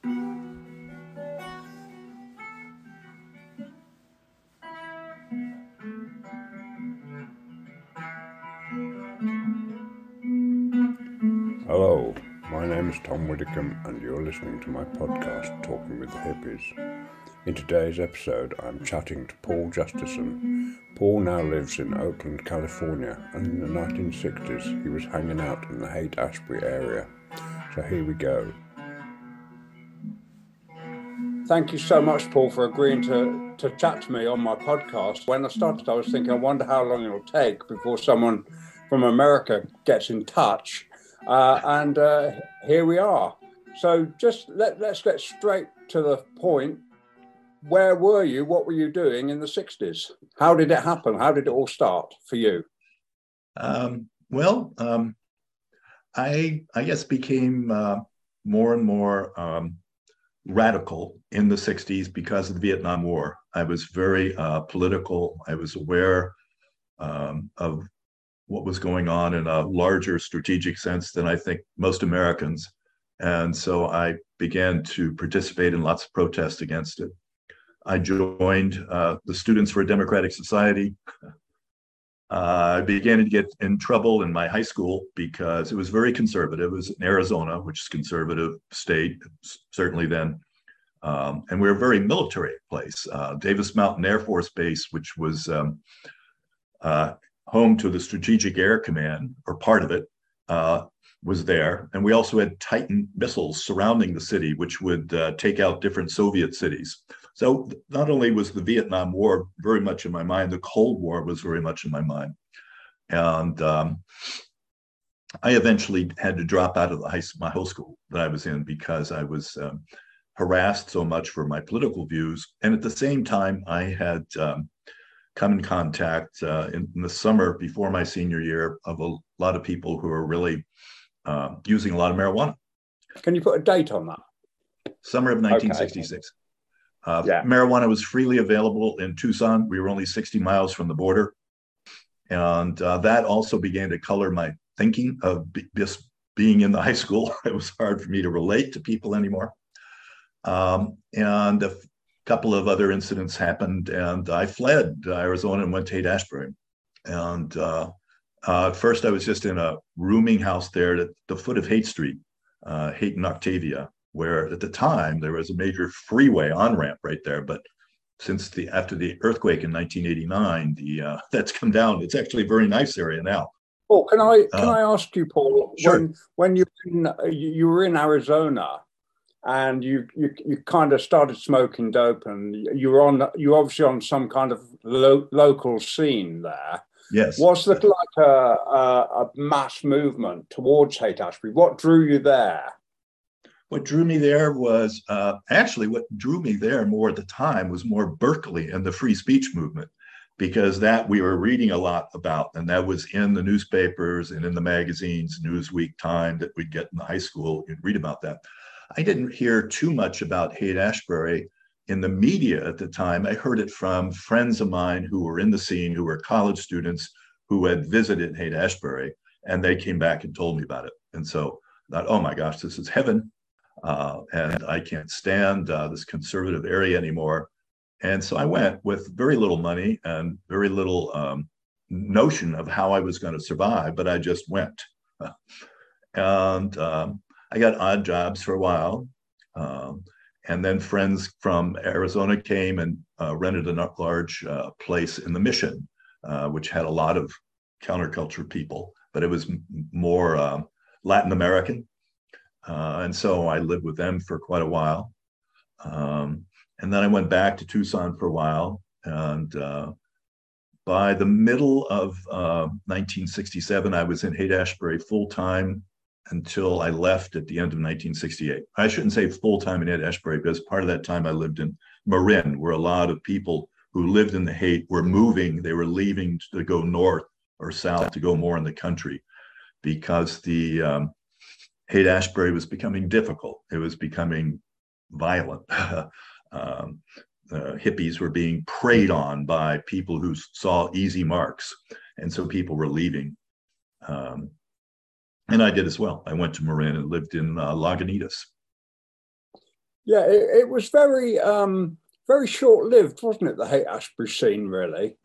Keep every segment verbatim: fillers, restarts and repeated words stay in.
Hello, my name is Tom Widdicombe and you're listening to my podcast, Talking with the Hippies. In today's episode, I'm chatting to Paul Justison. Paul now lives in Oakland, California, and in the nineteen sixties he was hanging out in the Haight-Ashbury area. So here we go. Thank you so much, Paul, for agreeing to, to chat to me on my podcast. When I started, I was thinking, I wonder how long it'll take before someone from America gets in touch. Uh, and uh, here we are. So just let, let's get straight to the point. Where were you? What were you doing in the sixties? How did it happen? How did it all start for you? Um, well, um, I, I guess became uh, more and more um, radical in the sixties because of the Vietnam War. I was very uh, political. I was aware um, of what was going on in a larger strategic sense than I think most Americans. And so I began to participate in lots of protests against it. I joined uh, the Students for a Democratic Society. Uh, I began to get in trouble in my high school because it was very conservative. It was in Arizona, which is a conservative state, certainly then. Um, and we were a very military place. Uh, Davis Mountain Air Force Base, which was um, uh, home to the Strategic Air Command, or part of it, uh, was there. And we also had Titan missiles surrounding the city, which would uh, take out different Soviet cities. So not only was the Vietnam War very much in my mind, the Cold War was very much in my mind. And um, I eventually had to drop out of the high, my high school that I was in because I was um, harassed so much for my political views. And at the same time, I had um, come in contact uh, in, in the summer before my senior year of a lot of people who are really uh, using a lot of marijuana. Can you put a date on that? Summer of nineteen sixty-six. Okay. Uh, yeah. Marijuana was freely available in Tucson. We were only sixty miles from the border. And uh, that also began to color my thinking of be- just being in the high school. It was hard for me to relate to people anymore. Um, and a f- couple of other incidents happened, and I fled Arizona and went to Haight-Ashbury. And uh, uh, at first, I was just in a rooming house there at the foot of Haight Street, uh, Haight and Octavia, where at the time there was a major freeway on-ramp right there. But since the after the earthquake in nineteen eighty-nine, the uh, that's come down. It's actually a very nice area now. Oh, can I can uh, I ask you, Paul? Sure. When when you you were in Arizona, and you, you you kind of started smoking dope, and you were on you were obviously on some kind of lo- local scene there. Yes. Was there like a, a, a mass movement towards Haight-Ashbury? What drew you there? What drew me there was uh, actually what drew me there more at the time was more Berkeley and the free speech movement, because that we were reading a lot about, and that was in the newspapers and in the magazines, Newsweek, Time, that we'd get in the high school. You'd read about that. I didn't hear too much about Haight-Ashbury in the media at the time. I heard it from friends of mine who were in the scene, who were college students who had visited Haight-Ashbury, and they came back and told me about it. And so I thought, oh my gosh, this is heaven. Uh, and I can't stand uh, this conservative area anymore. And so I went with very little money and very little um, notion of how I was going to survive, but I just went. and um, I got odd jobs for a while. Um, and then friends from Arizona came and uh, rented a large uh, place in the Mission, uh, which had a lot of counterculture people, but it was m- more uh, Latin American. Uh, and so I lived with them for quite a while. Um, and then I went back to Tucson for a while. And uh, by the middle of uh, nineteen sixty-seven, I was in Haight-Ashbury full-time until I left at the end of nineteen sixty-eight. I shouldn't say full-time in Haight-Ashbury, because part of that time I lived in Marin, where a lot of people who lived in the Haight were moving. They were leaving to go north or south to go more in the country, because the um, Haight-Ashbury was becoming difficult. It was becoming violent. um, uh, hippies were being preyed on by people who saw easy marks. And so people were leaving. Um, and I did as well. I went to Marin and lived in uh, Lagunitas. Yeah, it, it was very, um, very short-lived, wasn't it? The Haight-Ashbury scene, really.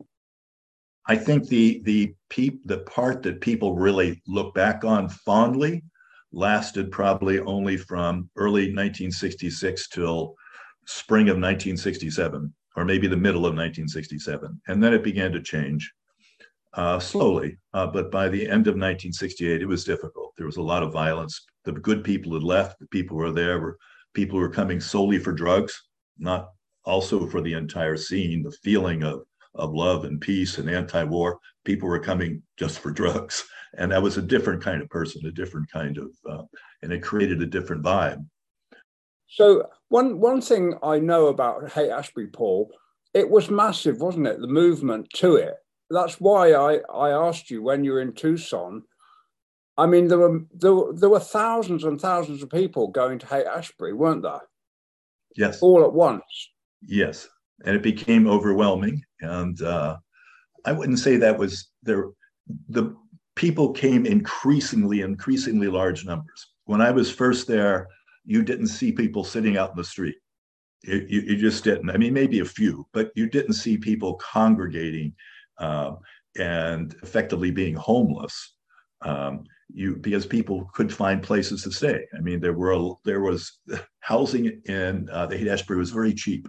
I think the the peop, the part that people really look back on fondly lasted probably only from early nineteen sixty-six till spring of nineteen sixty-seven, or maybe the middle of nineteen sixty-seven, and then it began to change uh, slowly. Uh, but by the end of nineteen sixty-eight, it was difficult. There was a lot of violence. The good people had left. The people who were there were people who were coming solely for drugs, not also for the entire scene, the feeling of of love and peace and anti-war. People were coming just for drugs, and that was a different kind of person, a different kind of, uh, and it created a different vibe. So one one thing I know about Haight-Ashbury, Paul, it was massive, wasn't it? The movement to it. That's why I, I asked you when you were in Tucson. I mean, there were there were, there were thousands and thousands of people going to Haight-Ashbury, weren't there? Yes. All at once. Yes, and it became overwhelming. And uh, I wouldn't say that was there. The people came increasingly, increasingly large numbers. When I was first there, you didn't see people sitting out in the street. You, you, you just didn't. I mean, maybe a few, but you didn't see people congregating uh, and effectively being homeless. Um, you because people could find places to stay. I mean, there were there was housing in uh, the Haight-Ashbury was very cheap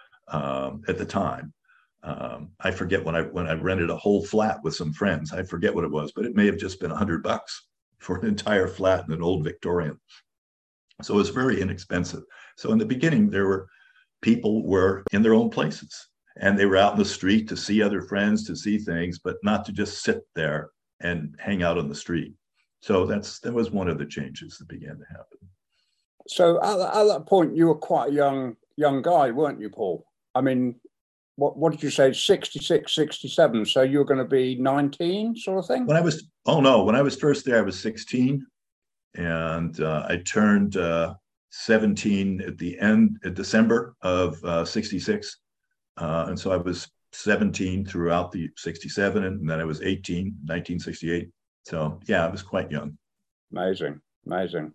um, at the time. Um, I forget when I when I rented a whole flat with some friends. I forget what it was, but it may have just been a hundred bucks for an entire flat in an old Victorian. So it was very inexpensive. So in the beginning, there were people were in their own places, and they were out in the street to see other friends, to see things, but not to just sit there and hang out on the street. So that's that was one of the changes that began to happen. So at, at that point, you were quite a young young guy, weren't you, Paul? I mean, what what did you say? sixty-six, sixty-seven. So you were going to be nineteen, sort of thing? When I was oh no, when I was first there, I was sixteen, and uh, I turned uh, seventeen at the end at December of uh, sixty-six, uh, and so I was seventeen throughout the sixty-seven, and then I was eighteen, nineteen sixty-eight. So yeah, I was quite young. Amazing, amazing.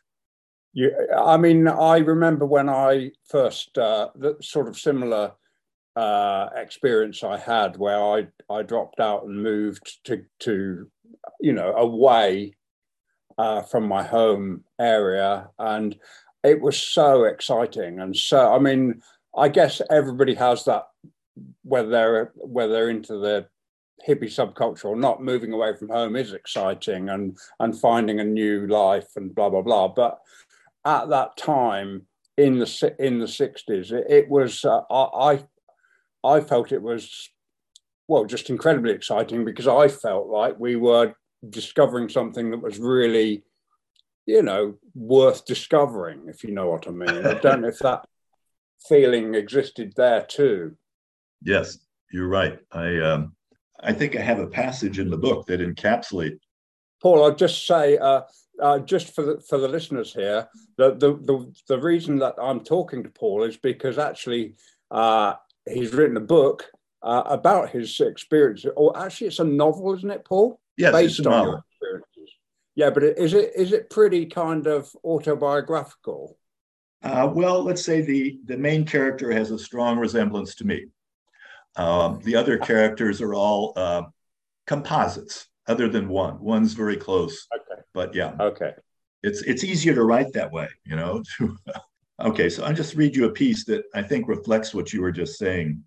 You, I mean, I remember when I first, uh, the sort of similar uh, experience I had where I, I dropped out and moved to, to you know, away uh, from my home area. And it was so exciting. And so, I mean, I guess everybody has that, whether they're, whether they're into the hippie subculture or not, moving away from home is exciting and, and finding a new life and blah, blah, blah. But at that time in the in the sixties, it, it was uh, I I felt it was well just incredibly exciting because I felt like we were discovering something that was really, you know, worth discovering, if you know what I mean. I don't know if that feeling existed there too. Yes, you're right. I um, I think I have a passage in the book that encapsulates. Paul, I'll just say. Uh, Uh, just for the, for the listeners here, the, the, the, the reason that I'm talking to Paul is because actually uh, he's written a book uh, about his experience. Or actually, it's a novel, isn't it, Paul? Yes, based it's a on novel. your experiences. Yeah, but is it is it pretty kind of autobiographical? Uh, well, let's say the the main character has a strong resemblance to me. Um, the other characters are all uh, composites, other than one. One's very close. Okay. But yeah. Okay. It's it's easier to write that way, you know. To, okay, so I'll just read you a piece that I think reflects what you were just saying.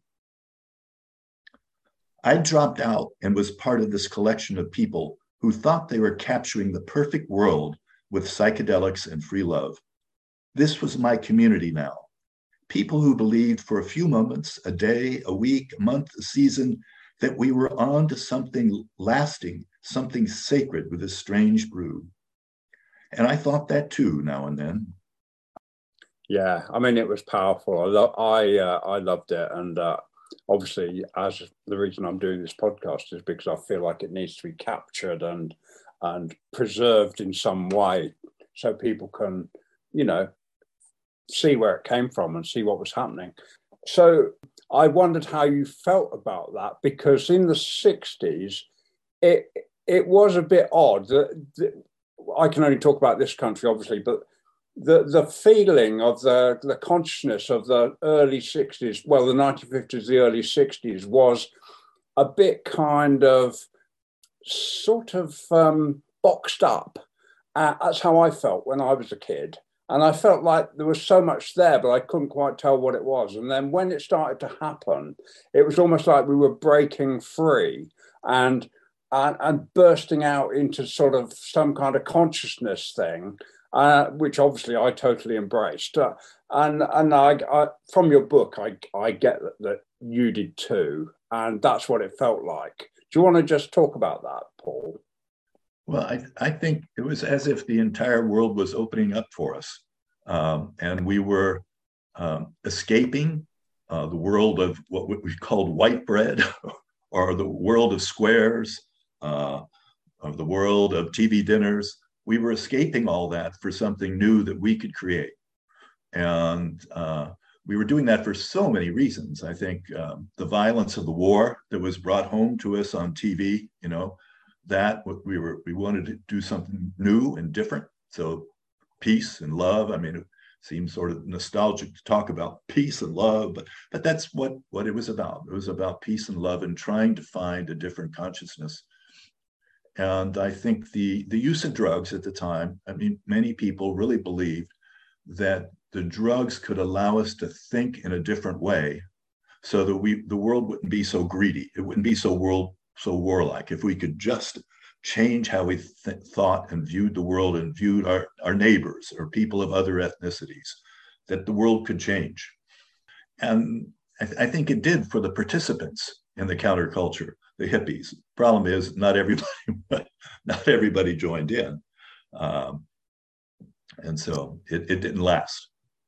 I dropped out and was part of this collection of people who thought they were capturing the perfect world with psychedelics and free love. This was my community now. People who believed for a few moments, a day, a week, a month, a season, that we were on to something lasting, something sacred with this strange brew. And I thought that too now and then. Yeah, I mean, it was powerful. I lo- I, uh, I loved it. And uh, obviously, as the reason I'm doing this podcast is because I feel like it needs to be captured and and preserved in some way so people can, you know, see where it came from and see what was happening. So I wondered how you felt about that, because in the sixties, it it was a bit odd that, that I can only talk about this country, obviously, but the the feeling of the the consciousness of the early sixties, well, the nineteen fifties, the early sixties, was a bit kind of sort of um, boxed up. Uh, that's how I felt when I was a kid. And I felt like there was so much there, but I couldn't quite tell what it was. And then when it started to happen, it was almost like we were breaking free and and, and bursting out into sort of some kind of consciousness thing, uh, which obviously I totally embraced. Uh, and and I, I, from your book, I, I get that, that you did too. And that's what it felt like. Do you want to just talk about that, Paul? Well, I, I think it was as if the entire world was opening up for us. Um, and we were um, escaping uh, the world of what we called white bread, or the world of squares, uh, of the world of T V dinners. We were escaping all that for something new that we could create. And uh, we were doing that for so many reasons. I think um, the violence of the war that was brought home to us on T V, you know, that we were we wanted to do something new and different. So peace and love. I mean, it seems sort of nostalgic to talk about peace and love, but but that's what what it was about. It was about peace and love and trying to find a different consciousness. And I think the the use of drugs at the time, I mean, many people really believed that the drugs could allow us to think in a different way, so that we the world wouldn't be so greedy. It wouldn't be so world so warlike. If we could just change how we th- thought and viewed the world and viewed our, our neighbors or people of other ethnicities, that the world could change. And I, th- I think it did for the participants in the counterculture, the hippies. Problem is, not everybody, not everybody joined in. Um, and so it, it didn't last.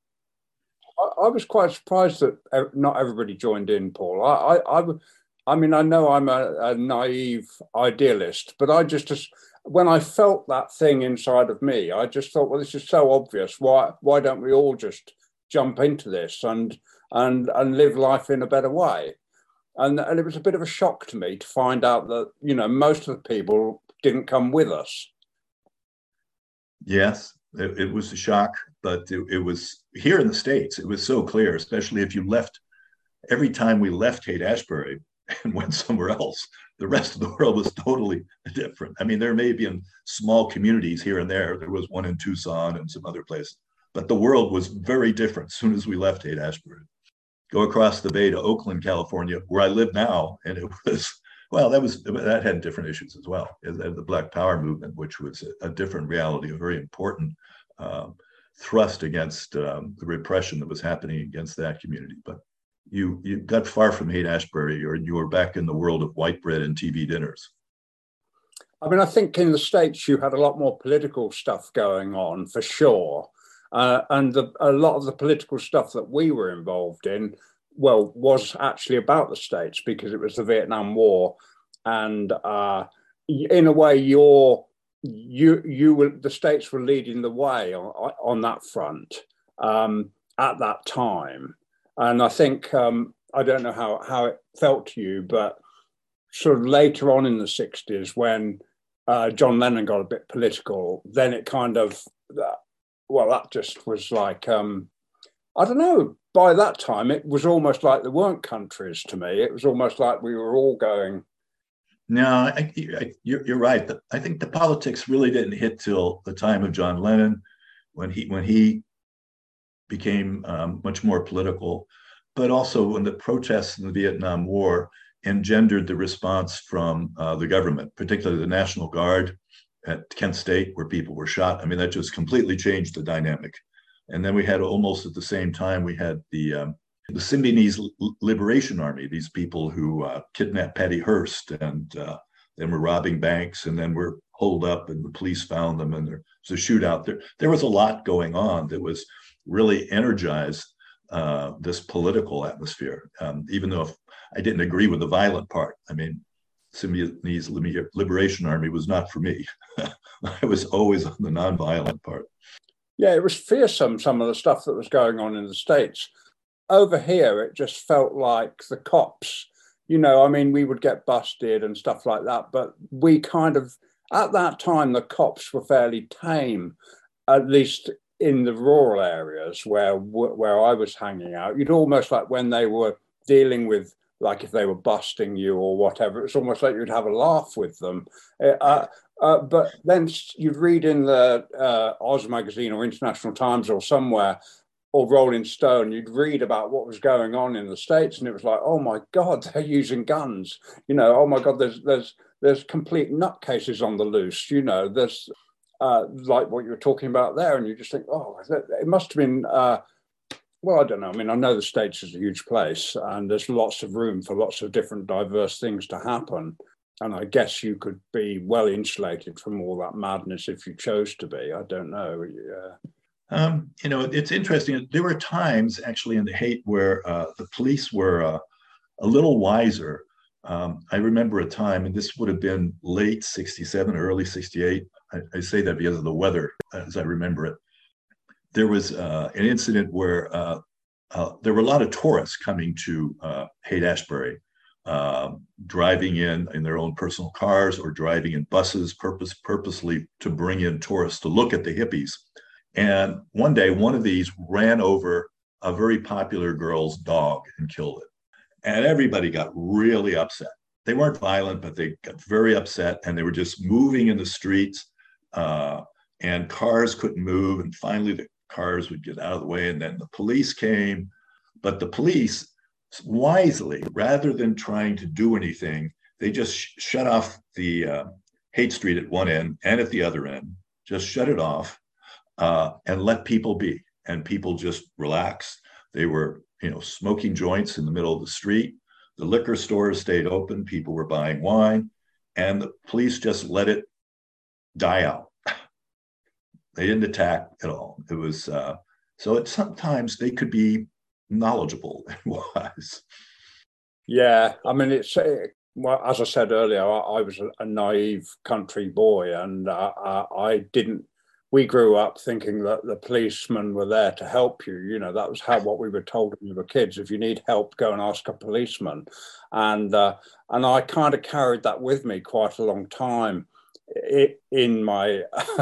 I, I was quite surprised that not everybody joined in, Paul. I, I, I I mean, I know I'm a, a naive idealist, but I just, just, when I felt that thing inside of me, I just thought, well, this is so obvious. Why, why don't we all just jump into this and and and live life in a better way? And, and it was a bit of a shock to me to find out that, you know, most of the people didn't come with us. Yes, it, it was a shock, but it, it was here in the States. It was so clear, especially if you left, every time we left Haight-Ashbury and went somewhere else, the rest of the world was totally different. I mean, there may be in small communities here and there. There was one in Tucson and some other places, but the world was very different as soon as we left Haight-Ashbury. Go across the bay to Oakland, California, where I live now, and it was, well, that was that had different issues as well. The Black Power movement, which was a different reality, a very important um, thrust against um, the repression that was happening against that community. But you you got far from Haight-Ashbury, or you were back in the world of white bread and T V dinners. I mean, I think in the States you had a lot more political stuff going on, for sure. Uh, and the, a lot of the political stuff that we were involved in, well, was actually about the States, because it was the Vietnam War. And uh, in a way, you're, you, you were, the States were leading the way on, on that front um, at that time. And I think, um, I don't know how, how it felt to you, but sort of later on in the sixties, when uh, John Lennon got a bit political, then it kind of, uh, well, that just was like, um, I don't know, by that time, it was almost like there weren't countries to me. It was almost like we were all going. No, I, I, you're, you're right. I think the politics really didn't hit till the time of John Lennon, when he, when he became um, much more political, but also when the protests in the Vietnam War engendered the response from uh, the government, particularly the National Guard at Kent State, where people were shot. I mean, that just completely changed the dynamic. And then we had, almost at the same time, we had the um, the Symbionese Liberation Army, these people who uh, kidnapped Patty Hearst and uh, then were robbing banks, and then were holed up and the police found them, and there was a shootout. There, there was a lot going on that was really energized uh, this political atmosphere, um, even though if I didn't agree with the violent part. I mean, Symbionese Liberation Army was not for me. I was always on the nonviolent part. Yeah, it was fearsome, some of the stuff that was going on in the States. Over here, it just felt like the cops, you know, I mean, we would get busted and stuff like that, but we kind of, at that time, the cops were fairly tame, at least in the rural areas where where I was hanging out, you'd almost like when they were dealing with, like if they were busting you or whatever, it's almost like you'd have a laugh with them. Uh, uh, but then you'd read in the uh, Oz magazine or International Times or somewhere, or Rolling Stone, you'd read about what was going on in the States, and it was like, oh my God, they're using guns. You know, oh my God, there's there's there's complete nutcases on the loose. You know, there's uh, like what you were talking about there, and you just think, oh, it must have been. Uh, Well, I don't know. I mean, I know the States is a huge place and there's lots of room for lots of different diverse things to happen. And I guess you could be well insulated from all that madness if you chose to be. I don't know. Yeah. Um, you know, it's interesting. There were times actually in the Haight where uh, the police were uh, a little wiser. Um, I remember a time, and this would have been late sixty-seven, early sixty-eight. I, I say that because of the weather, as I remember it. There was uh, an incident where uh, uh, there were a lot of tourists coming to uh, Haight-Ashbury, uh, driving in in their own personal cars or driving in buses purpose, purposely to bring in tourists to look at the hippies. And one day, one of these ran over a very popular girl's dog and killed it. And everybody got really upset. They weren't violent, but they got very upset, and they were just moving in the streets, uh, and cars couldn't move. And finally, the cars would get out of the way, and then the police came. But the police, wisely, rather than trying to do anything, they just sh- shut off the uh, Haight Street at one end and at the other end, just shut it off uh, and let people be. And people just relaxed. They were, you know, smoking joints in the middle of the street. The liquor stores stayed open. People were buying wine, and the police just let it die out. They didn't attack at all. It was uh, so. It sometimes they could be knowledgeable and wise. Yeah, I mean, it's well, as I said earlier, I, I was a, a naive country boy, and uh, I didn't. We grew up thinking that the policemen were there to help you. You know, that was how what we were told when we were kids. If you need help, go and ask a policeman. And uh, and I kind of carried that with me quite a long time in my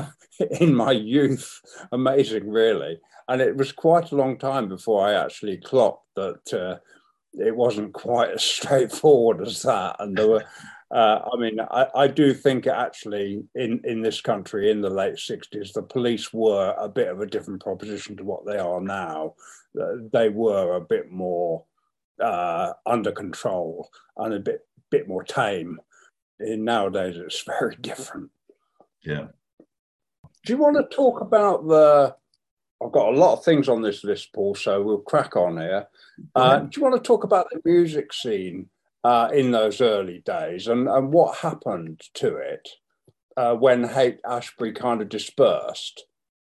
in my youth. Amazing, really. And it was quite a long time before I actually clocked that uh, it wasn't quite as straightforward as that. And there were. Uh, I mean, I, I do think actually in, in this country in the late sixties, the police were a bit of a different proposition to what they are now. Uh, they were a bit more uh, under control and a bit bit more tame. In nowadays, it's very different. Yeah. Do you want to talk about the... I've got a lot of things on this list, Paul, so we'll crack on here. Uh, do you want to talk about the music scene Uh, in those early days, and, and what happened to it uh, when Haight-Ashbury kind of dispersed?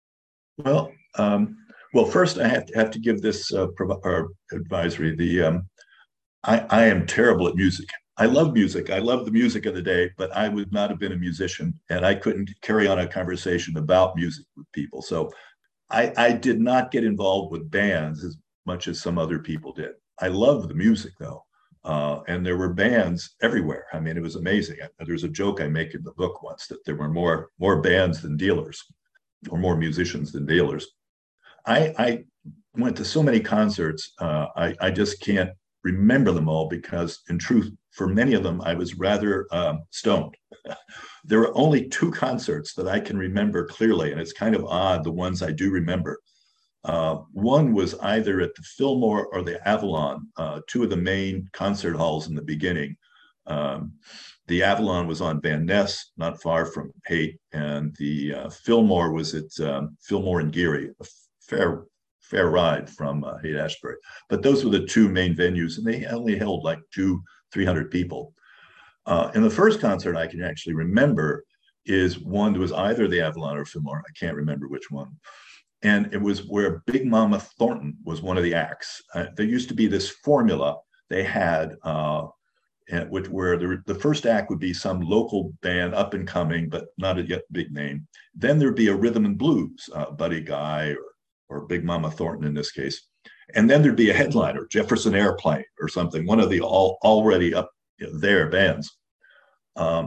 Well, um, well, first I have to have to give this uh, pro- advisory. The um, I, I am terrible at music. I love music. I love the music of the day, but I would not have been a musician, and I couldn't carry on a conversation about music with people. So I, I did not get involved with bands as much as some other people did. I love the music, though. Uh, and there were bands everywhere. I mean, it was amazing. There's a joke I make in the book once that there were more more bands than dealers, or more musicians than dealers. I, I went to so many concerts. Uh, I, I just can't remember them all because, in truth, for many of them, I was rather um, stoned. There were only two concerts that I can remember clearly, and it's kind of odd, the ones I do remember. Uh, one was either at the Fillmore or the Avalon, uh, two of the main concert halls in the beginning. Um, the Avalon was on Van Ness, not far from Haight, and the uh, Fillmore was at um, Fillmore and Geary, a fair fair ride from uh, Haight-Ashbury. But those were the two main venues, and they only held like two, three hundred people. Uh, and the first concert I can actually remember is one that was either the Avalon or Fillmore. I can't remember which one. And it was where Big Mama Thornton was one of the acts. Uh, there used to be this formula they had, uh, which where the, the first act would be some local band up and coming, but not a yet big name. Then there'd be a rhythm and blues, uh, Buddy Guy or, or Big Mama Thornton in this case. And then there'd be a headliner, Jefferson Airplane or something, one of the all, already up there bands. Um,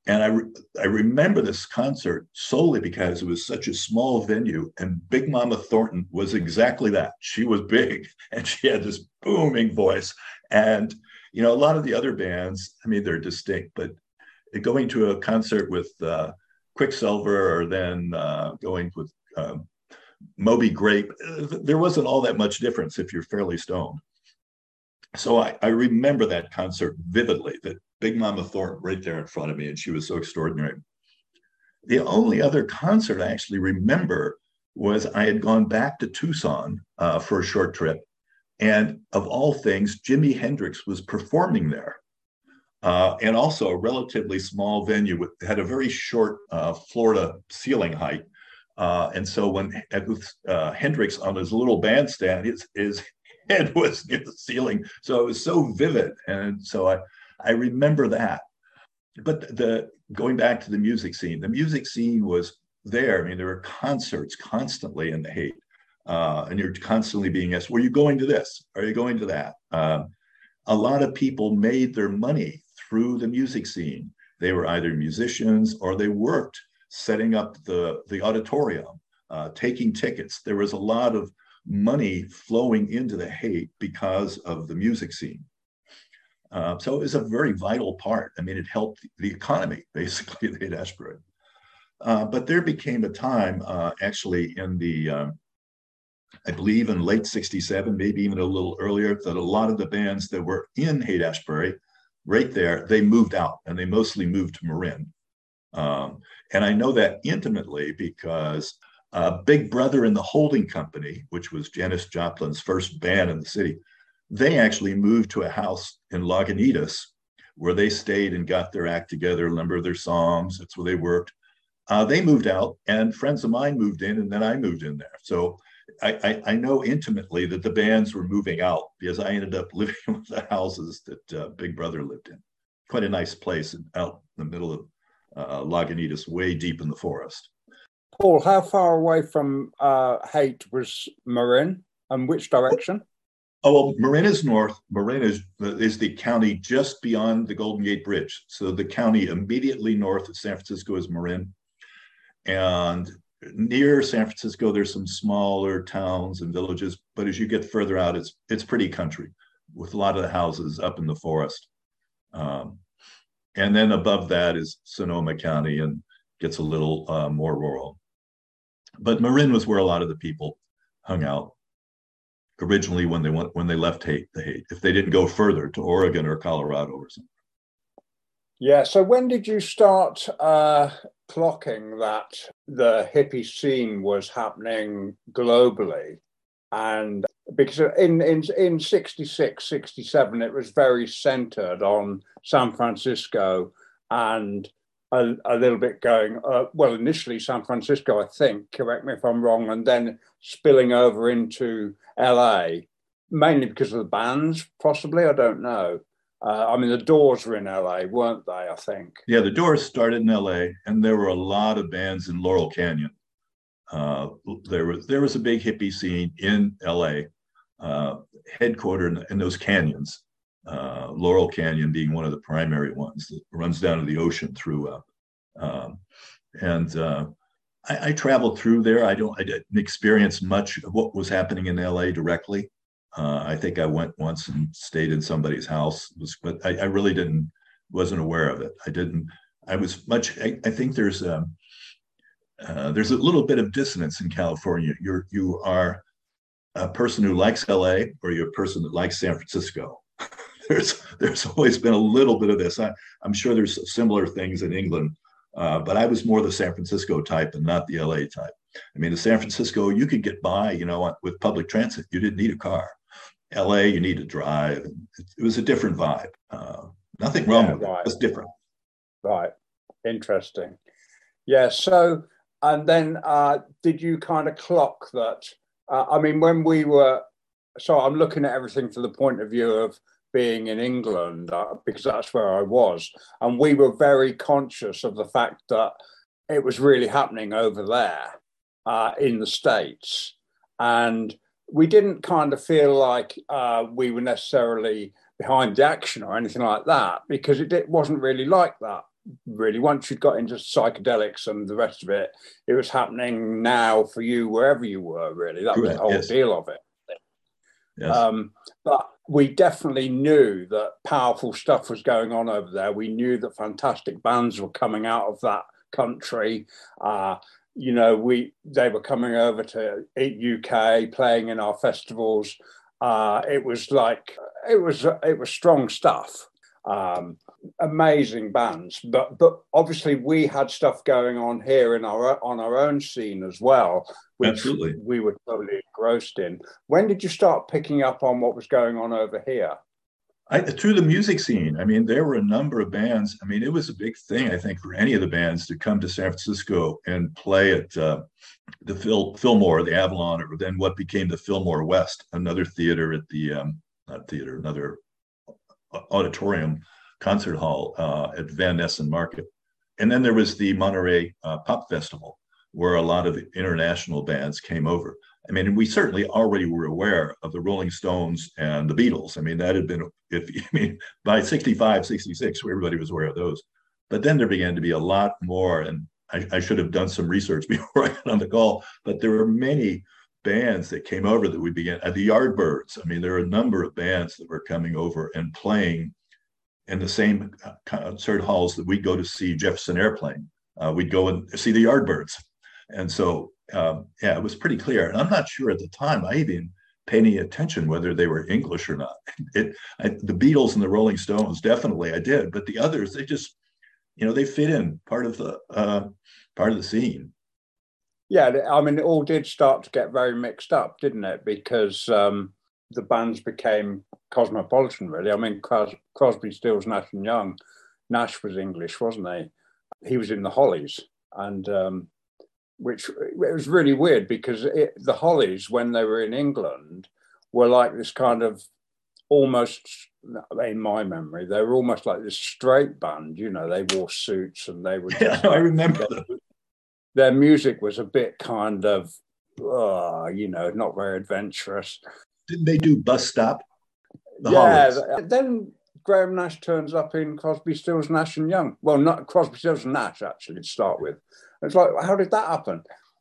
And I, re- I remember this concert solely because it was such a small venue, and Big Mama Thornton was exactly that. She was big, and she had this booming voice. And, you know, a lot of the other bands, I mean, they're distinct, but going to a concert with uh, Quicksilver, or then uh, going with uh, Moby Grape, there wasn't all that much difference if you're fairly stoned. So I, I remember that concert vividly, that Big Mama Thornton right there in front of me, and she was so extraordinary. The only other concert I actually remember was I had gone back to Tucson uh, for a short trip. And of all things, Jimi Hendrix was performing there. Uh, and also a relatively small venue with, had a very short uh, Florida ceiling height. Uh, and so when with uh, Hendrix on his little bandstand, his, his head was near the ceiling. So it was so vivid. And so I, I remember that. But the going back to the music scene, the music scene was there. I mean, there were concerts constantly in the Haight. Uh, and you're constantly being asked, were you going to this? Are you going to that? Uh, a lot of people made their money through the music scene. They were either musicians or they worked setting up the, the auditorium, uh, taking tickets. There was a lot of money flowing into the Haight because of the music scene. Uh, so it was a very vital part. I mean, it helped the economy, basically, the Haight-Ashbury. Uh, but there became a time, uh, actually, in the, uh, I believe in late sixty-seven, maybe even a little earlier, that a lot of the bands that were in Haight-Ashbury, right there, they moved out, and they mostly moved to Marin. Um, and I know that intimately because uh, Big Brother and the Holding Company, which was Janis Joplin's first band in the city, they actually moved to a house in Lagunitas where they stayed and got their act together, a number of their songs. That's where they worked. Uh, they moved out, and friends of mine moved in, and then I moved in there. So I, I, I know intimately that the bands were moving out because I ended up living with the houses that uh, Big Brother lived in. Quite a nice place out in the middle of uh, Lagunitas, way deep in the forest. Paul, how far away from uh, Haight was Marin, and which direction? Oh, well, Marin is north. Marin is, is the county just beyond the Golden Gate Bridge. So the county immediately north of San Francisco is Marin. And near San Francisco, there's some smaller towns and villages. But as you get further out, it's it's pretty country with a lot of the houses up in the forest. Um, and then above that is Sonoma County and gets a little uh, more rural. But Marin was where a lot of the people hung out originally when they went when they left Haight, the Haight, if they didn't go further to Oregon or Colorado or something. Yeah. So when did you start uh, clocking that the hippie scene was happening globally? And because in in in sixty-six, sixty-seven, it was very centered on San Francisco and a, a little bit going, uh, well, initially San Francisco, I think, correct me if I'm wrong, and then spilling over into L A, mainly because of the bands, possibly, I don't know. Uh, I mean, the Doors were in L A, weren't they, I think? Yeah, the Doors started in L A, and there were a lot of bands in Laurel Canyon. Uh, there was there was a big hippie scene in L A, uh, headquartered in, in those canyons. Uh, Laurel Canyon being one of the primary ones that runs down to the ocean through. Uh, um, and uh, I, I traveled through there. I don't I didn't experience much of what was happening in L A directly. Uh, I think I went once and stayed in somebody's house, but I, I really didn't wasn't aware of it. I didn't. I was much. I, I think there's. Um, Uh, there's a little bit of dissonance in California. You're you are a person who likes L A, or you're a person that likes San Francisco. there's there's always been a little bit of this. I, I'm sure there's similar things in England, uh, but I was more the San Francisco type and not the L A type. I mean, in San Francisco, you could get by, you know, with public transit. You didn't need a car. L A, you need to drive. It, it was a different vibe. Uh, nothing wrong yeah, with right. it. It's different. Right. Interesting. Yeah. So. And then uh, did you kind of clock that? Uh, I mean, when we were, so I'm looking at everything from the point of view of being in England, uh, because that's where I was. And we were very conscious of the fact that it was really happening over there uh, in the States. And we didn't kind of feel like uh, we were necessarily behind the action or anything like that, because it, it wasn't really like that really. Once you got into psychedelics and the rest of it, it was happening now for you wherever you were, really. That was Correct. the whole Yes. deal of it. Yes. Um, but we definitely knew that powerful stuff was going on over there. We knew that fantastic bands were coming out of that country. Uh, you know, we they were coming over to U K, playing in our festivals. Uh, it was like it was it was strong stuff. Um, amazing bands, but but obviously we had stuff going on here in our on our own scene as well, which Absolutely. we were totally engrossed in. When did you start picking up on what was going on over here? I, through the music scene. I mean, there were a number of bands. I mean, it was a big thing, I think, for any of the bands to come to San Francisco and play at uh, the Phil, Fillmore, the Avalon, or then what became the Fillmore West, another theater at the, um, not theater, another auditorium concert hall uh, at Van Ness Market. And then there was the Monterey uh, Pop Festival, where a lot of international bands came over. I mean, we certainly already were aware of the Rolling Stones and the Beatles. I mean, that had been, if I mean, by sixty-five, sixty-six, everybody was aware of those. But then there began to be a lot more, and I, I should have done some research before I got on the call, but there were many bands that came over that we began, at the Yardbirds. I mean, there are a number of bands that were coming over and playing in the same concert halls that we'd go to see Jefferson Airplane. Uh, we'd go and see the Yardbirds. And so, um, yeah, it was pretty clear. And I'm not sure at the time I even paid any attention whether they were English or not. It, I, the Beatles and the Rolling Stones, definitely I did. But the others, they just, you know, they fit in part of the uh, part of the scene. Yeah, I mean, it all did start to get very mixed up, didn't it? Because um, the bands became cosmopolitan, really. I mean, Cros- Crosby, Stills, Nash and Young. Nash was English, wasn't he? He was in the Hollies, and um, which it was really weird because it, the Hollies, when they were in England, were like this kind of almost, in my memory, they were almost like this straight band. You know, they wore suits and they were. Just, yeah, I remember their, them. Their music was a bit kind of, uh, you know, not very adventurous. Didn't they do Bus Stop? The yeah. Hollies. Then Graham Nash turns up in Crosby, Stills, Nash and Young. Well, not Crosby, Stills and Nash, actually, to start with. It's like, how did that happen?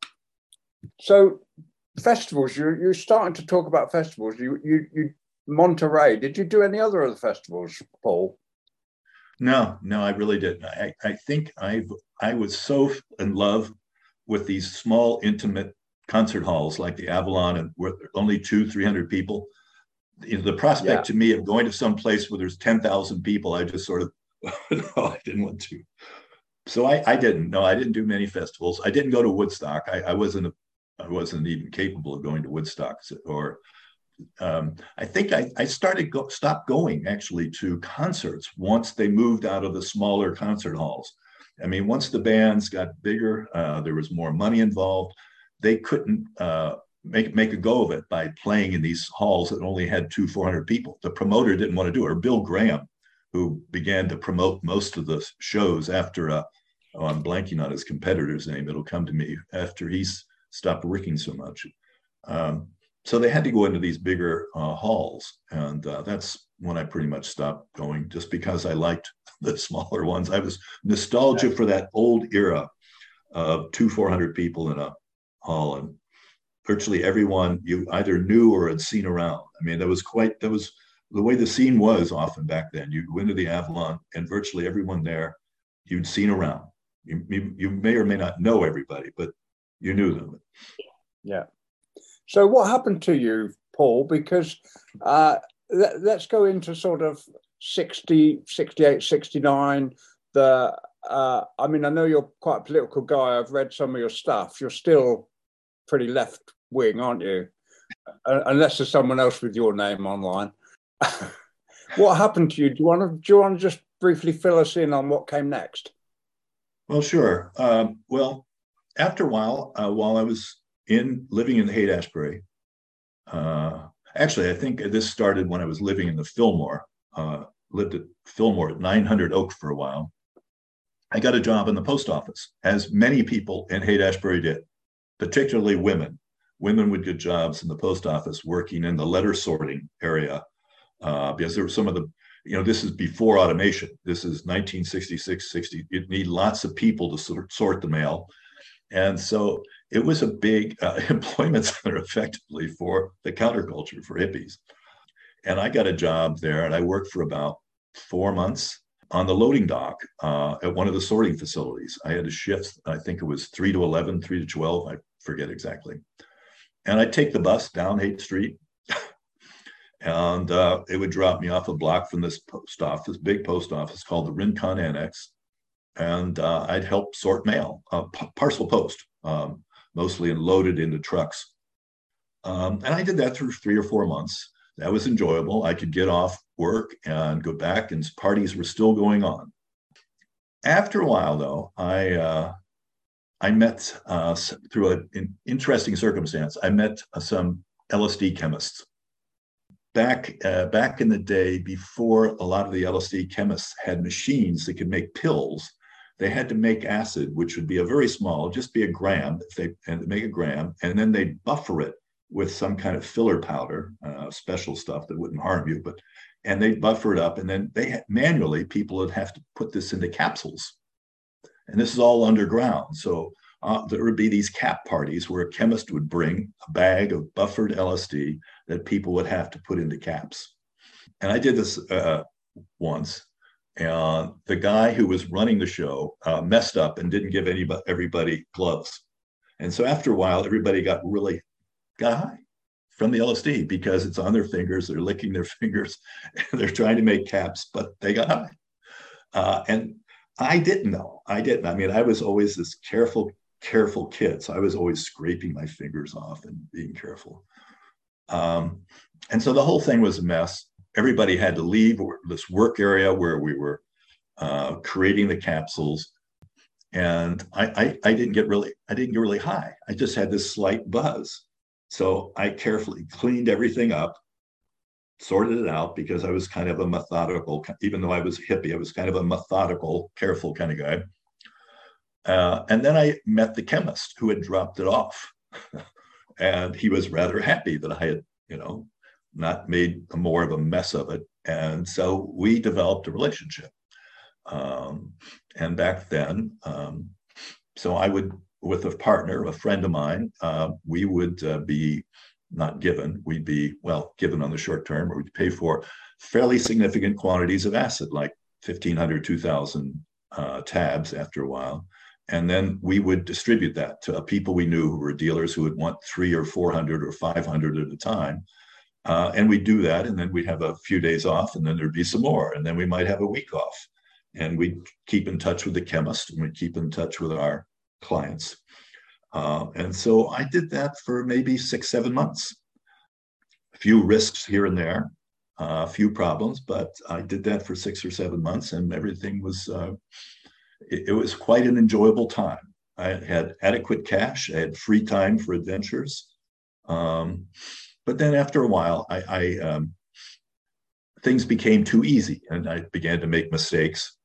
So, festivals. You you're starting to talk about festivals. You you you Monterey. Did you do any other of the festivals, Paul? No, no, I really didn't. I I think I I was so in love with these small, intimate concert halls like the Avalon, and where only two, three hundred people. You know, the prospect yeah. to me of going to some place where there's ten thousand people, I just sort of, no, I didn't want to. So I, I didn't. No, I didn't do many festivals. I didn't go to Woodstock. I, I wasn't. A, I wasn't even capable of going to Woodstock. Or um, I think I, I started go, stopped going actually to concerts once they moved out of the smaller concert halls. I mean, once the bands got bigger, uh, there was more money involved. They couldn't uh, make make a go of it by playing in these halls that only had two, four hundred people. The promoter didn't want to do it. Or Bill Graham, who began to promote most of the shows after, uh, oh, I'm blanking on his competitor's name. It'll come to me after he's stopped working so much. Um, so they had to go into these bigger uh, halls. And uh, that's when I pretty much stopped going, just because I liked the smaller ones. I was nostalgia for that old era of two, four hundred people in a hall. And virtually everyone you either knew or had seen around. I mean, that was quite, that was, the way the scene was often back then. You'd go into the Avalon and virtually everyone there you'd seen around. You, you, you may or may not know everybody, but you knew them. Yeah. So what happened to you, Paul? Because uh, let, let's go into sort of sixty, sixty-eight, sixty-nine. The, uh, I mean, I know you're quite a political guy. I've read some of your stuff. You're still pretty left wing, aren't you? Uh, unless there's someone else with your name online. What happened to you? Do you want to do you want to just briefly fill us in on what came next? Well, sure. Um, well, after a while, uh, while I was in living in Haight-Ashbury, uh, actually, I think this started when I was living in the Fillmore. Uh, lived at Fillmore at nine hundred Oak for a while. I got a job in the post office, as many people in Haight-Ashbury did, particularly women. Women would get jobs in the post office working in the letter sorting area. Uh, because there were some of the, you know, this is before automation. This is nineteen sixty-six, sixty. You need lots of people to sort, sort the mail. And so it was a big uh, employment center effectively for the counterculture, for hippies. And I got a job there, and I worked for about four months on the loading dock uh, at one of the sorting facilities. I had a shift, I think it was three to eleven, three to twelve, I forget exactly. And I'd take the bus down eighth Street, and uh, it would drop me off a block from this post office, big post office called the Rincon Annex. And uh, I'd help sort mail, uh, p- parcel post, um, mostly loaded into trucks. Um, and I did that through three or four months. That was enjoyable. I could get off work and go back, and parties were still going on. After a while, though, I uh, I met, uh, through a, an interesting circumstance, I met uh, some L S D chemists. Back, uh, back in the day, before a lot of the L S D chemists had machines that could make pills, they had to make acid, which would be a very small, just be a gram, if they and make a gram, and then they'd buffer it with some kind of filler powder, uh, special stuff that wouldn't harm you, but and they'd buffer it up, and then they had, manually people would have to put this into capsules, and this is all underground. So uh, there would be these cap parties where a chemist would bring a bag of buffered L S D that people would have to put into caps, and I did this uh, once. And the guy who was running the show uh, messed up and didn't give anybody, everybody gloves. And so after a while, everybody got really got high from the L S D because it's on their fingers. They're licking their fingers. And they're trying to make caps, but they got high. Uh, and I didn't know. I didn't. I mean, I was always this careful, careful kid. So I was always scraping my fingers off and being careful. Um, and so the whole thing was a mess. Everybody had to leave this work area where we were uh, creating the capsules, and I, I, I didn't get really I didn't get really high. I just had this slight buzz. So I carefully cleaned everything up, sorted it out because I was kind of a methodical, even though I was a hippie, I was kind of a methodical, careful kind of guy. Uh, and then I met the chemist who had dropped it off, and he was rather happy that I had, you know, not made more of a mess of it. And so we developed a relationship. Um, and back then, um, so I would, with a partner, a friend of mine, uh, we would uh, be not given, we'd be, well, given on the short term, or we'd pay for fairly significant quantities of acid, like fifteen hundred, two thousand uh, tabs after a while. And then we would distribute that to people we knew who were dealers who would want three or four hundred or five hundred at a time. Uh, and we'd do that, and then we'd have a few days off, and then there'd be some more, and then we might have a week off. And we'd keep in touch with the chemist, and we'd keep in touch with our clients. Uh, and so I did that for maybe six, seven months. A few risks here and there, uh, a few problems, but I did that for six or seven months, and everything was, uh, it, it was quite an enjoyable time. I had adequate cash, I had free time for adventures. Um, But then after a while, I, I um, things became too easy, and I began to make mistakes.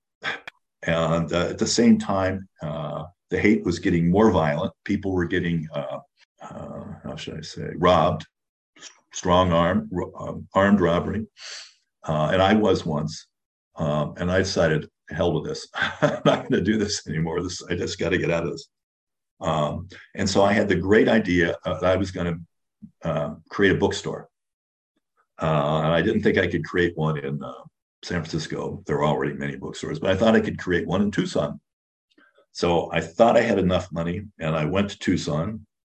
And uh, at the same time, uh, the hate was getting more violent. People were getting, uh, uh, how should I say, robbed, strong arm, um, armed robbery. Uh, and I was once. Um, and I decided, hell with this. I'm not going to do this anymore. This, I just got to get out of this. Um, and so I had the great idea uh, that I was going to Uh, create a bookstore. Uh, and I didn't think I could create one in uh, San Francisco. There were already many bookstores, but I thought I could create one in Tucson. So I thought I had enough money, and I went to Tucson,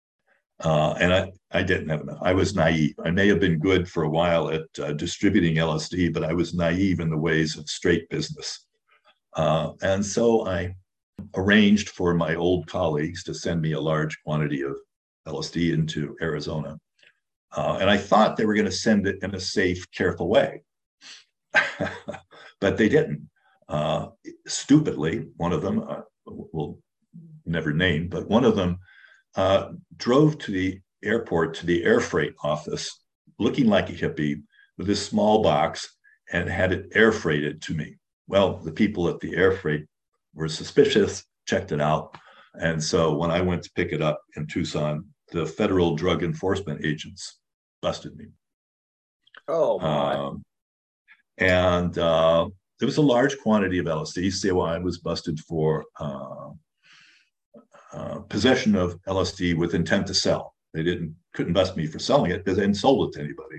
uh, and I, I didn't have enough. I was naive. I may have been good for a while at uh, distributing L S D, but I was naive in the ways of straight business. Uh, and so I arranged for my old colleagues to send me a large quantity of L S D into Arizona. Uh, and I thought they were going to send it in a safe, careful way. But they didn't. Uh, stupidly, one of them, uh, we'll never name, but one of them uh, drove to the airport, to the air freight office, looking like a hippie with this small box, and had it air freighted to me. Well, the people at the air freight were suspicious, checked it out. And so when I went to pick it up in Tucson, the federal drug enforcement agents busted me. Oh, my. Um, And uh, there was a large quantity of L S D. So I was busted for uh, uh, possession of L S D with intent to sell. They didn't couldn't bust me for selling it because they hadn't sold it to anybody.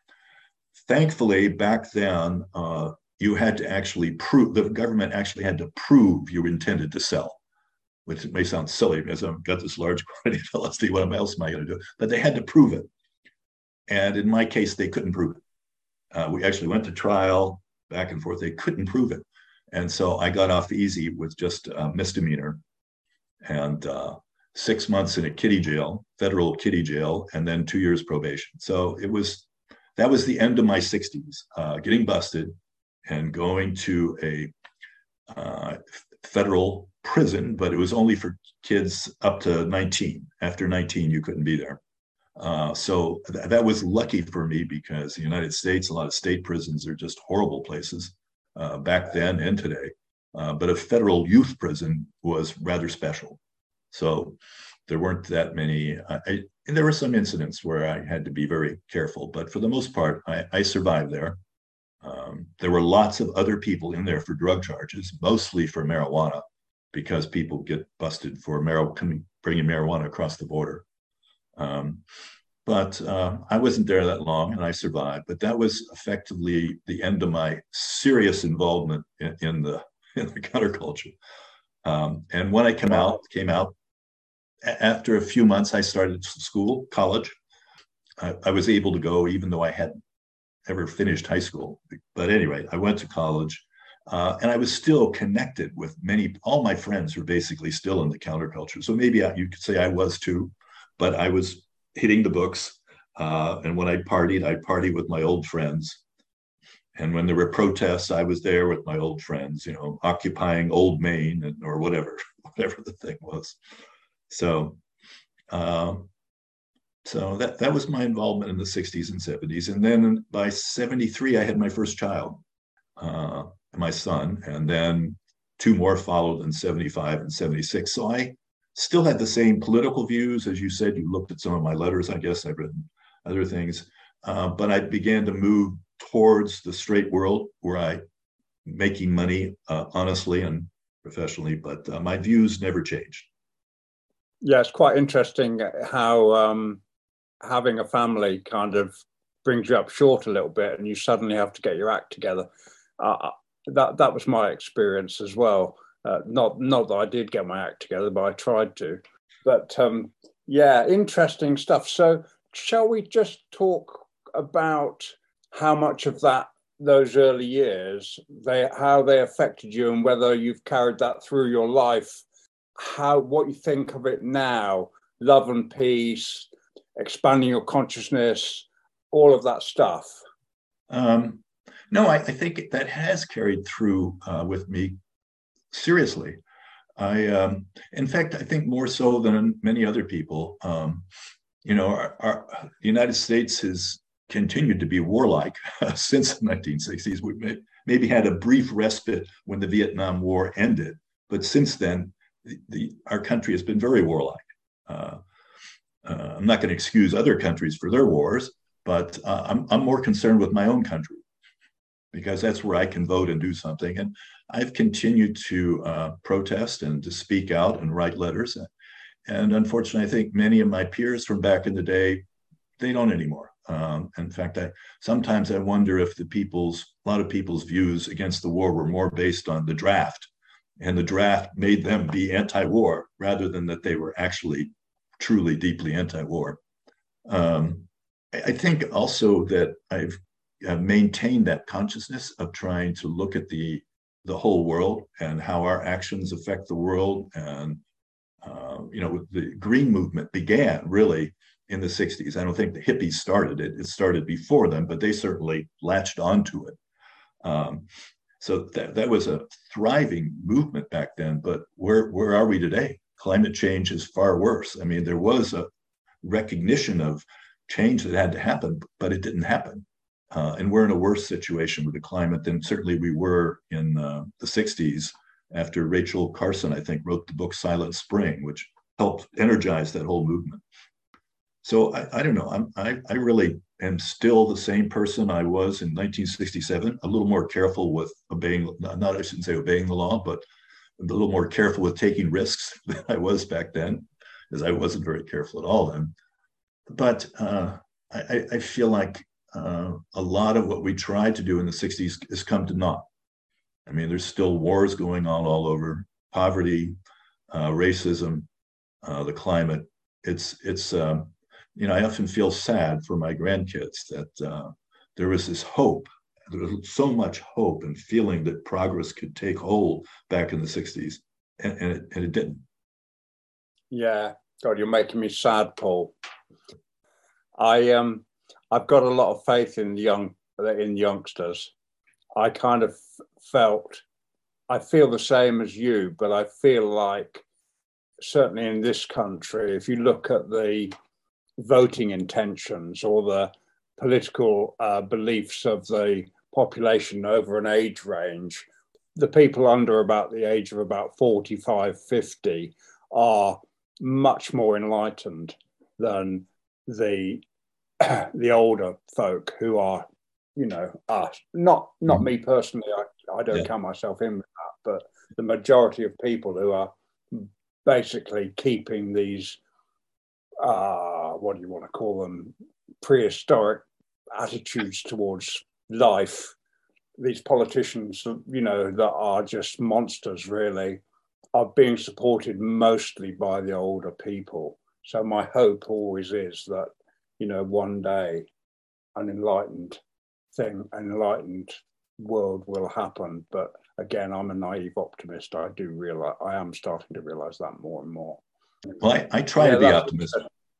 Thankfully, back then, uh, you had to actually prove, the government actually had to prove you intended to sell, which may sound silly because I've got this large quantity of L S D. What else am I going to do? But they had to prove it. And in my case, they couldn't prove it. Uh, we actually went to trial, back and forth. They couldn't prove it. And so I got off easy with just a misdemeanor and uh, six months in a kiddie jail, federal kiddie jail, and then two years probation. So it was, that was the end of my sixties, uh, getting busted and going to a uh, federal prison, but it was only for kids up to nineteen. After nineteen, you couldn't be there. Uh, so th- that was lucky for me because the United States, a lot of state prisons are just horrible places uh, back then and today. Uh, but a federal youth prison was rather special. So there weren't that many. I, I, and there were some incidents where I had to be very careful, but for the most part, I, I survived there. Um, there were lots of other people in there for drug charges, mostly for marijuana, because people get busted for mar- bringing marijuana across the border. Um, but uh, I wasn't there that long and I survived. But that was effectively the end of my serious involvement in, in the in the counterculture. Um, and when I came out, came out after a few months, I started school, college. I, I was able to go even though I hadn't ever finished high school. But anyway, I went to college. Uh, and I was still connected with many, all my friends were basically still in the counterculture. So maybe I, you could say I was too, but I was hitting the books. Uh, and when I partied, I partied with my old friends. And when there were protests, I was there with my old friends, you know, occupying Old Main and, or whatever, whatever the thing was. So, uh, so that, that was my involvement in the sixties and seventies. And then by seventy-three, I had my first child. Uh, my son, and then two more followed in seventy-five and seventy-six. So I still had the same political views. As you said, you looked at some of my letters. I guess I've written other things, uh, but I began to move towards the straight world where I making money uh, honestly and professionally, but uh, my views never changed. Yeah, it's quite interesting how um, having a family kind of brings you up short a little bit and you suddenly have to get your act together. Uh, that that was my experience as well. Uh, not not that I did get my act together, but I tried to. But um, yeah, interesting stuff. So shall we just talk about how much of that those early years, they how they affected you and whether you've carried that through your life, how what you think of it now, love and peace, expanding your consciousness, all of that stuff? Um, No, I, I think that has carried through uh, with me seriously. I, um, in fact, I think more so than many other people. Um, you know, our, our, the United States has continued to be warlike uh, since the nineteen sixties. We may, maybe had a brief respite when the Vietnam War ended, but since then, the, the, our country has been very warlike. Uh, uh, I'm not going to excuse other countries for their wars, but uh, I'm, I'm more concerned with my own country, because that's where I can vote and do something. And I've continued to uh, protest and to speak out and write letters. And unfortunately, I think many of my peers from back in the day, they don't anymore. Um, in fact, I sometimes I wonder if the people's, a lot of people's views against the war were more based on the draft, and the draft made them be anti-war rather than that they were actually truly deeply anti-war. Um, I think also that I've uh, maintained that consciousness of trying to look at the the whole world and how our actions affect the world. And uh, you know, the Green Movement began really in the sixties. I don't think the hippies started it; it started before them, but they certainly latched onto it. Um, so that that was a thriving movement back then. But where where are we today? Climate change is far worse. I mean, there was a recognition of change that had to happen, but it didn't happen. Uh, and we're in a worse situation with the climate than certainly we were in uh, the sixties after Rachel Carson, I think, wrote the book Silent Spring, which helped energize that whole movement. So I, I don't know. I'm, I, I really am still the same person I was in nineteen sixty-seven, a little more careful with obeying, not I shouldn't say obeying the law, but a little more careful with taking risks than I was back then, because I wasn't very careful at all then. But uh, I, I feel like uh, a lot of what we tried to do in the sixties has come to naught. I mean, there's still wars going on all over, poverty, uh, racism, uh, the climate. It's, it's um, you know, I often feel sad for my grandkids that uh, there was this hope. There was so much hope and feeling that progress could take hold back in the sixties, and, and, it, and it didn't. Yeah, God, you're making me sad, Paul. I um, I've got a lot of faith in the young, in youngsters. I kind of felt, I feel the same as you, but I feel like certainly in this country, if you look at the voting intentions or the political uh, beliefs of the population over an age range, the people under about the age of about forty-five, fifty are much more enlightened than the the older folk who are, you know, us. Not not me personally, I, I don't yeah. count myself in with that, but the majority of people who are basically keeping these, uh, what do you want to call them, prehistoric attitudes towards life. These politicians, you know, that are just monsters, really, are being supported mostly by the older people. So my hope always is that, you know, one day an enlightened thing, an enlightened world will happen. But again, I'm a naive optimist. I do realize, I am starting to realize that more and more. Well, I, I try yeah, to be optimistic.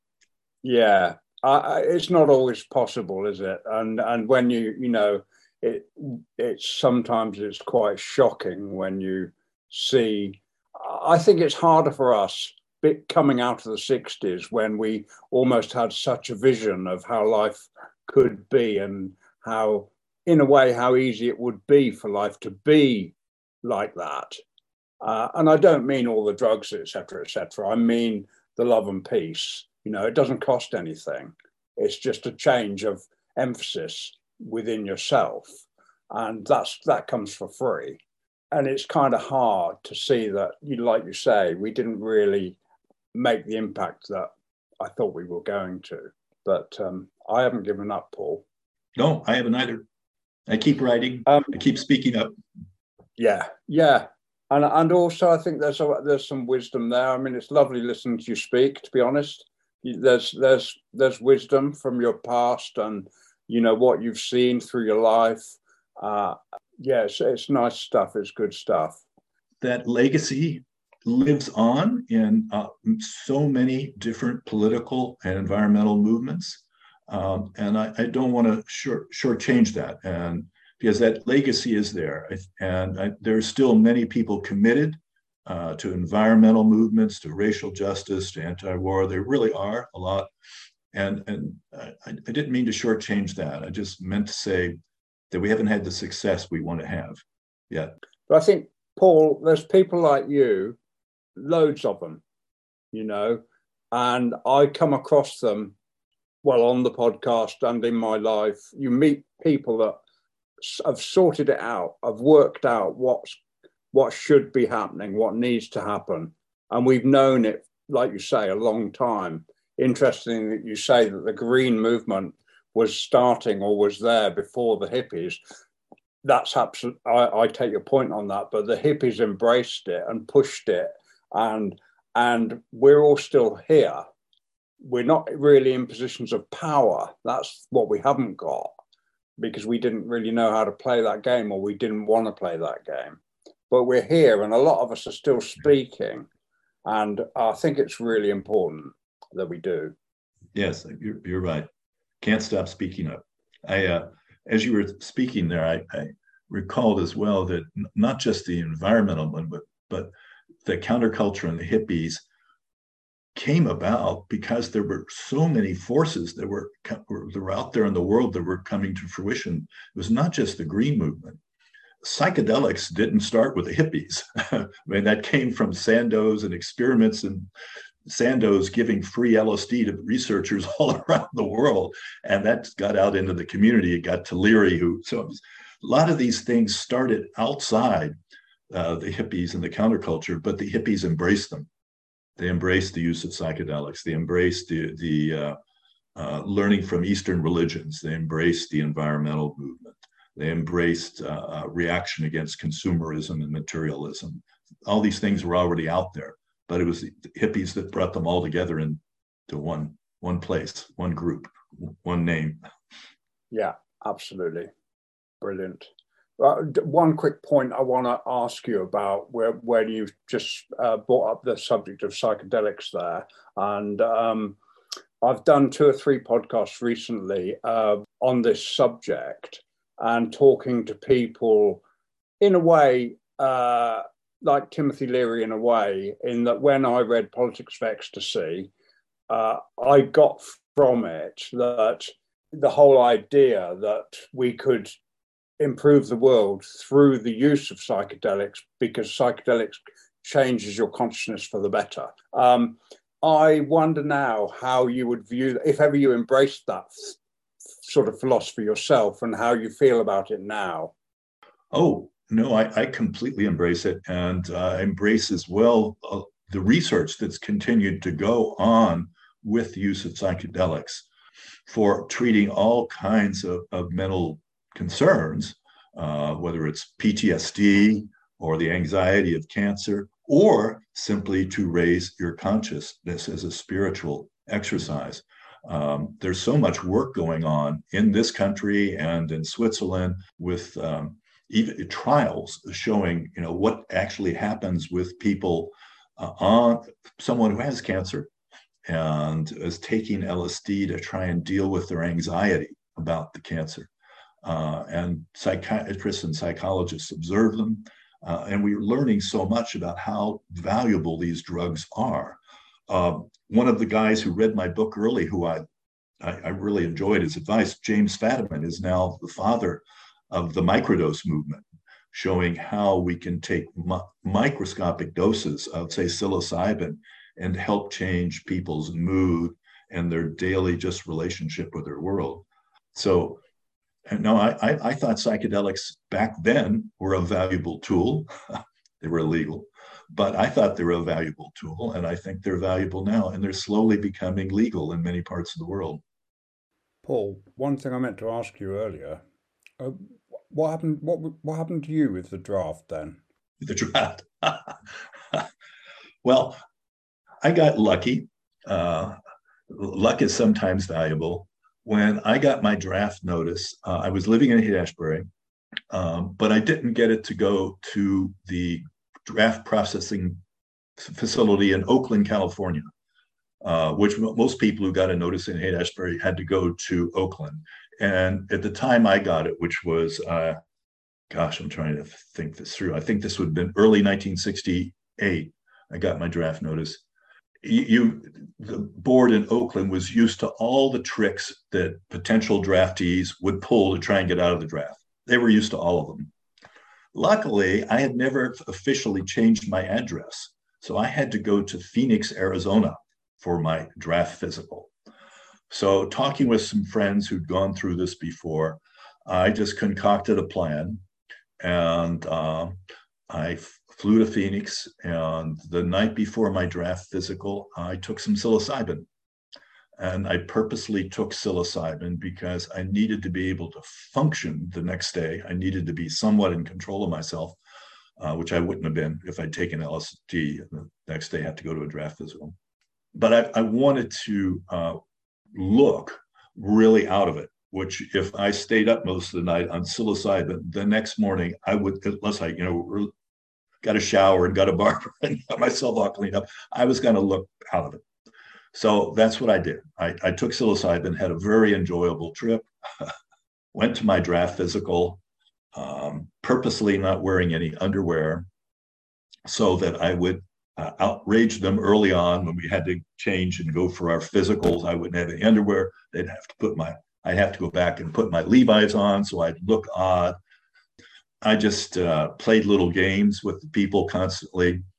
Yeah, I, it's not always possible, is it? And and when you, you know, it it's sometimes it's quite shocking when you see. I think it's harder for us coming out of the sixties when we almost had such a vision of how life could be and how, in a way, how easy it would be for life to be like that. Uh, and I don't mean all the drugs, et cetera, et cetera. I mean the love and peace. You know, it doesn't cost anything. It's just a change of emphasis within yourself. And that's that comes for free. And it's kind of hard to see that, you like you say, we didn't really make the impact that I thought we were going to. But um, I haven't given up, Paul. No, I haven't either. I keep writing. Um, I keep speaking up. Yeah, yeah. And and also I think there's a, there's some wisdom there. I mean, it's lovely listening to you speak, to be honest. There's there's there's wisdom from your past and, you know, what you've seen through your life. Uh, yeah, it's, it's nice stuff. It's good stuff. That legacy lives on in uh, so many different political and environmental movements. Um, and I, I don't want to short shortchange that, and because that legacy is there, and I, there are still many people committed uh, to environmental movements, to racial justice, to anti-war. There really are a lot, and and I, I didn't mean to shortchange that. I just meant to say that we haven't had the success we want to have yet. But I think, Paul, there's people like you, loads of them, you know, and I come across them, well, on the podcast and in my life. You meet people that have sorted it out, have worked out what's, what should be happening, what needs to happen. And we've known it, like you say, a long time. Interesting that you say that the green movement was starting or was there before the hippies. That's absolutely, I, I take your point on that, but the hippies embraced it and pushed it. And and we're all still here. We're not really in positions of power. That's what we haven't got, because we didn't really know how to play that game, or we didn't want to play that game. But we're here, and a lot of us are still speaking. And I think it's really important that we do. Yes, you're, you're right. Can't stop speaking up. I, uh, as you were speaking there, I, I recalled as well that not just the environmental one, but but the counterculture and the hippies came about because there were so many forces that were, that were out there in the world that were coming to fruition. It was not just the green movement. Psychedelics didn't start with the hippies. I mean, that came from Sandoz and experiments in Sandoz giving free L S D to researchers all around the world. And that got out into the community. It got to Leary, who, so a lot of these things started outside uh, the hippies and the counterculture, but the hippies embraced them. They embraced the use of psychedelics. They embraced the, the uh, uh, learning from Eastern religions. They embraced the environmental movement. They embraced uh, reaction against consumerism and materialism. All these things were already out there, but it was the hippies that brought them all together into one, one place, one group, one name. Yeah, absolutely. Brilliant. Uh, one quick point I want to ask you about where, where you just uh, brought up the subject of psychedelics there. And um, I've done two or three podcasts recently uh, on this subject and talking to people in a way, uh, like Timothy Leary in a way, in that when I read Politics of Ecstasy, uh, I got from it that the whole idea that we could improve the world through the use of psychedelics, because psychedelics changes your consciousness for the better. Um, I wonder now how you would view, if ever you embraced that sort of philosophy yourself, and how you feel about it now. Oh, no, I, I completely embrace it, and uh, embrace as well uh, the research that's continued to go on with the use of psychedelics for treating all kinds of, of mental concerns, uh, whether it's P T S D or the anxiety of cancer, or simply to raise your consciousness as a spiritual exercise. Um, there's so much work going on in this country and in Switzerland with um, even trials showing, you know, what actually happens with people uh, on someone who has cancer and is taking L S D to try and deal with their anxiety about the cancer. Uh, and psychiatrists and psychologists observe them. Uh, and we're learning so much about how valuable these drugs are. Uh, one of the guys who read my book early, who I, I, I really enjoyed his advice, James Fadiman, is now the father of the microdose movement, showing how we can take mi- microscopic doses of, say, psilocybin and help change people's mood and their daily just relationship with their world. So, no, I, I, I thought psychedelics back then were a valuable tool. They were illegal, but I thought they were a valuable tool, and I think they're valuable now, and they're slowly becoming legal in many parts of the world. Paul, one thing I meant to ask you earlier, uh, what happened? What what happened to you with the draft then? The draft. Well, I got lucky. Uh, luck is sometimes valuable. When I got my draft notice, uh, I was living in Haight-Ashbury, um, but I didn't get it to go to the draft processing facility in Oakland, California, uh, which most people who got a notice in Haight-Ashbury had to go to Oakland. And at the time I got it, which was, uh, gosh, I'm trying to think this through. I think this would have been early nineteen sixty-eight. I got my draft notice. You, the board in Oakland was used to all the tricks that potential draftees would pull to try and get out of the draft. They were used to all of them. Luckily, I had never officially changed my address. So I had to go to Phoenix, Arizona for my draft physical. So talking with some friends who'd gone through this before, I just concocted a plan, and uh, I flew to Phoenix, and the night before my draft physical, I took some psilocybin. And I purposely took psilocybin because I needed to be able to function the next day. I needed to be somewhat in control of myself, uh, which I wouldn't have been if I'd taken L S D and the next day had to go to a draft physical. But I, I wanted to uh, look really out of it, which if I stayed up most of the night on psilocybin, the next morning I would, unless I, you know, got a shower and got a barber and got myself all cleaned up, I was going to look out of it. So that's what I did. I, I took psilocybin, had a very enjoyable trip, went to my draft physical, um, purposely not wearing any underwear so that I would uh, outrage them early on when we had to change and go for our physicals. I wouldn't have any underwear. They'd have to put my, I'd have to go back and put my Levi's on so I'd look odd. I just uh, played little games with the people constantly.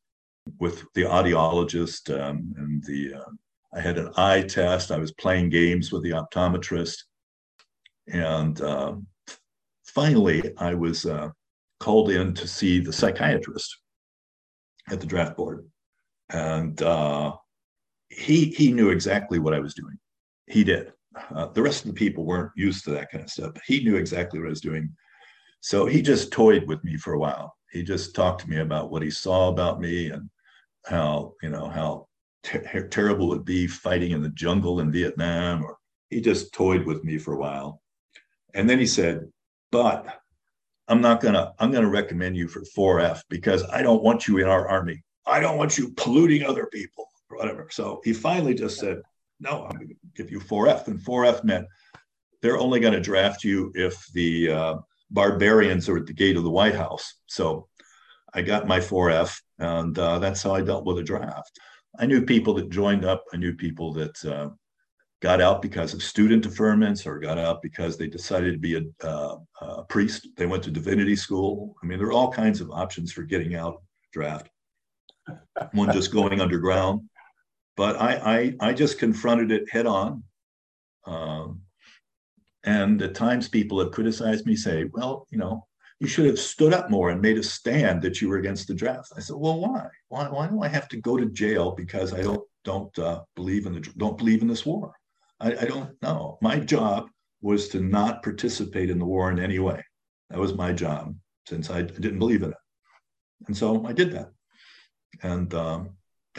with the audiologist, um, and the uh, I had an eye test. I was playing games with the optometrist, and um, finally, I was uh, called in to see the psychiatrist at the draft board, and uh, he he knew exactly what I was doing. He did. Uh, the rest of the people weren't used to that kind of stuff, but he knew exactly what I was doing. So he just toyed with me for a while. He just talked to me about what he saw about me and how, you know, how ter- terrible it would be fighting in the jungle in Vietnam. Or he just toyed with me for a while. And then he said, but I'm not gonna, I'm gonna recommend you for four F because I don't want you in our army. I don't want you polluting other people or whatever. So he finally just said, no, I'm gonna give you four F. And four F meant they're only gonna draft you if the uh, barbarians are at the gate of the White House. So I got my four F, and uh, that's how I dealt with a draft. I knew people that joined up. I knew people that uh, got out because of student deferments or got out because they decided to be a, uh, a priest. They went to divinity school. I mean, there are all kinds of options for getting out draft. One just going underground. But I, I, I just confronted it head on. Um, and at times people have criticized me, say, well, you know, you should have stood up more and made a stand that you were against the draft. I said, well, why? Why, why do I have to go to jail because I don't don't uh, believe in the don't believe in this war? I, I don't know. My job was to not participate in the war in any way. That was my job since I didn't believe in it, and so I did that. And um,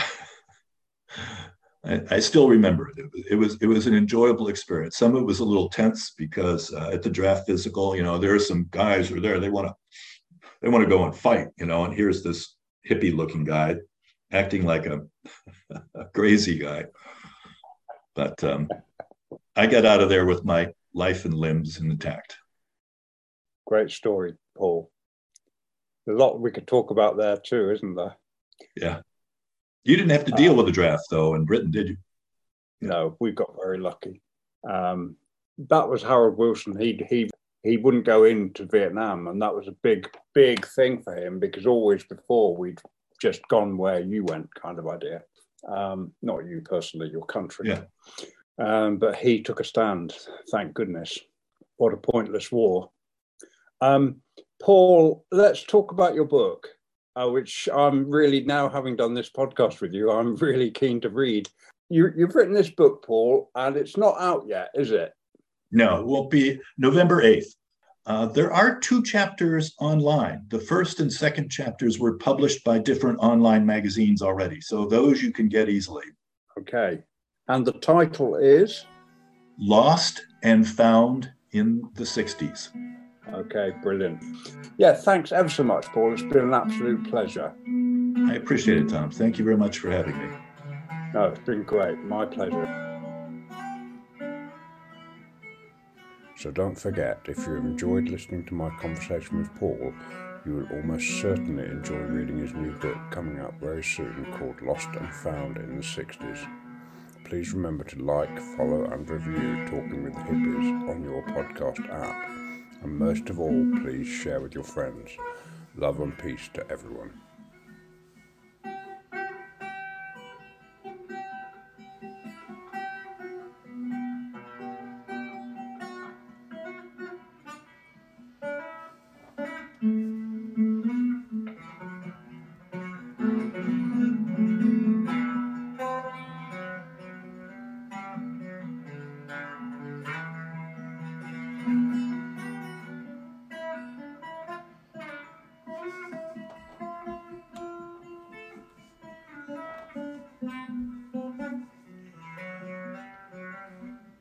I, I still remember it. It was, it was it was an enjoyable experience. Some of it was a little tense because uh, at the draft physical, you know, there are some guys who are there. They want to they want to go and fight, you know. And here's this hippie-looking guy acting like a, a crazy guy. But um, I got out of there with my life and limbs intact. Great story, Paul. A lot we could talk about there too, isn't there? Yeah. You didn't have to deal um, with the draft, though, in Britain, did you? Yeah. No, we got very lucky. Um, that was Harold Wilson. He he he wouldn't go into Vietnam, and that was a big big thing for him because always before we'd just gone where you went, kind of idea. Um, not you personally, your country. Yeah. Um, but he took a stand. Thank goodness. What a pointless war. Um, Paul, let's talk about your book. Uh, which I'm really, now having done this podcast with you, I'm really keen to read. You, you've written this book, Paul, and it's not out yet, is it? No, it won't be November eighth. Uh, there are two chapters online. The first and second chapters were published by different online magazines already, so those you can get easily. Okay. And the title is? Lost and Found in the sixties. Okay, brilliant. Yeah, thanks ever so much, Paul. It's been an absolute pleasure. I appreciate it, Tom. Thank you very much for having me. No, it's been great. My pleasure. So don't forget, if you have enjoyed listening to my conversation with Paul, you will almost certainly enjoy reading his new book coming out very soon called Lost and Found in the sixties. Please remember to like, follow and review Talking with the Hippies on your podcast app. And most of all, please share with your friends. Love and peace to everyone.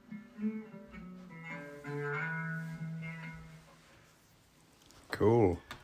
Cool.